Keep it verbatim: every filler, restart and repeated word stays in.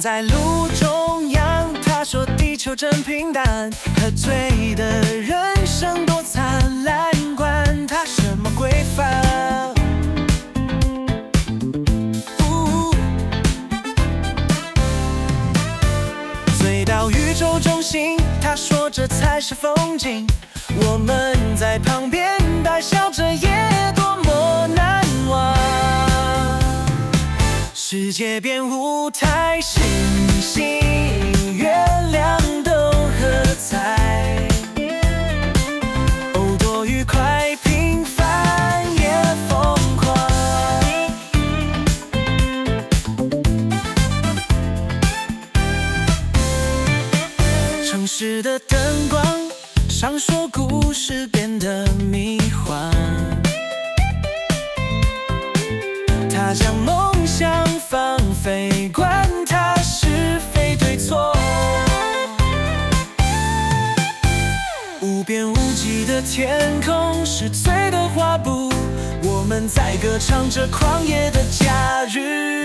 在路中央，他说地球真平淡，喝醉的人生多灿烂，管他什么规范。醉到宇宙中心，他说这才是风景，我们在旁边大笑着也多么难忘。世界变舞台，星星月亮都喝彩，哦，多愉快，平凡也疯狂。城市的灯光闪烁，故事变得迷幻，他将梦想放飞，管它是非对错。无边无际的天空是醉的画布，我们在歌唱着狂野的假日。